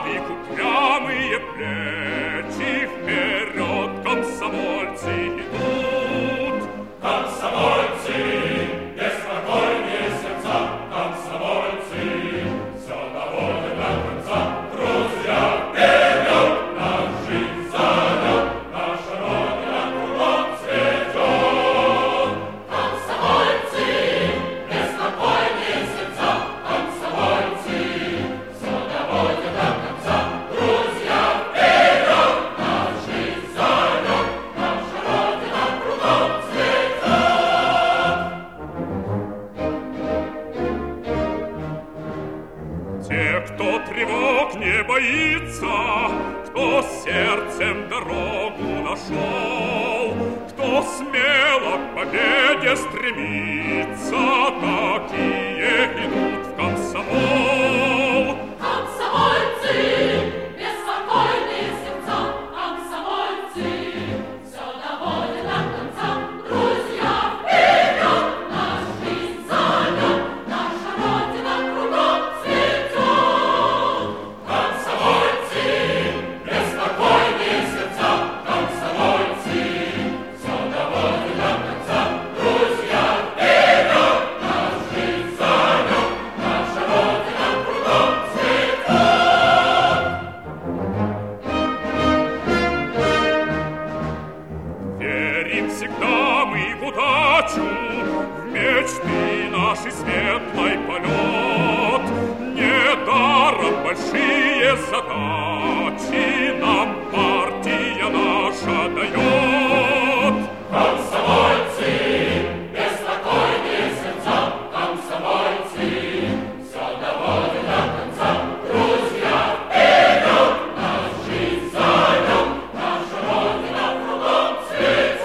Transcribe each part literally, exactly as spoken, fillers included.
их упрямые плечи, вперед комсомольцы идут. Комсомольцы, беспокойные сердца, комсомольцы, все доводят до конца. Друзья, вперед, наш жизнь зовет, наша Родина кругом цветет. Комсомольцы, беспокойные сердца, комсомольцы, все доводят до конца. Друзья, вперед, наш жизнь зовет, наша Родина кругом цветет. Те, кто тревог не боится, кто сердцем дорогу нашел, кто смело к победе стремится, такие идут в комсомол. Комсомольцы, беспокойные сердца, комсомольцы, все доводят до конца. Друзья, вперед, наш жизнь зовет, наша Родина кругом цветет. Комсомольцы, беспокойные сердца, комсомольцы, все доводят до конца. Друзья, вперед, наш жизнь зовет, наша Родина кругом цветет. Верим всегда мы в удачу, в мечты нашей светлый полет. Недаром большие задачи нам партия наша дает. Комсомольцы, беспокойные сердца, комсомольцы, все доводят до конца. Друзья, вперед, наш жизнь зовет, наша Родина кругом цветет.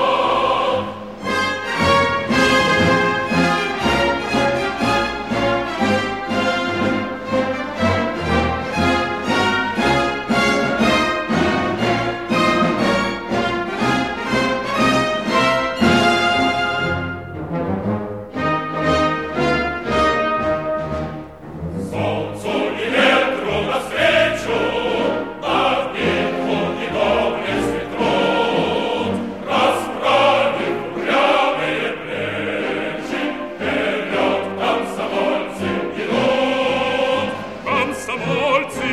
Солнцу и ветру навстречу, над битву и доблестный труд, расправив упрямые плечи, вперед комсомольцы идут. Комсомольцы,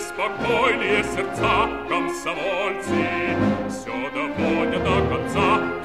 беспокойные сердца, комсомольцы, все доводят до конца.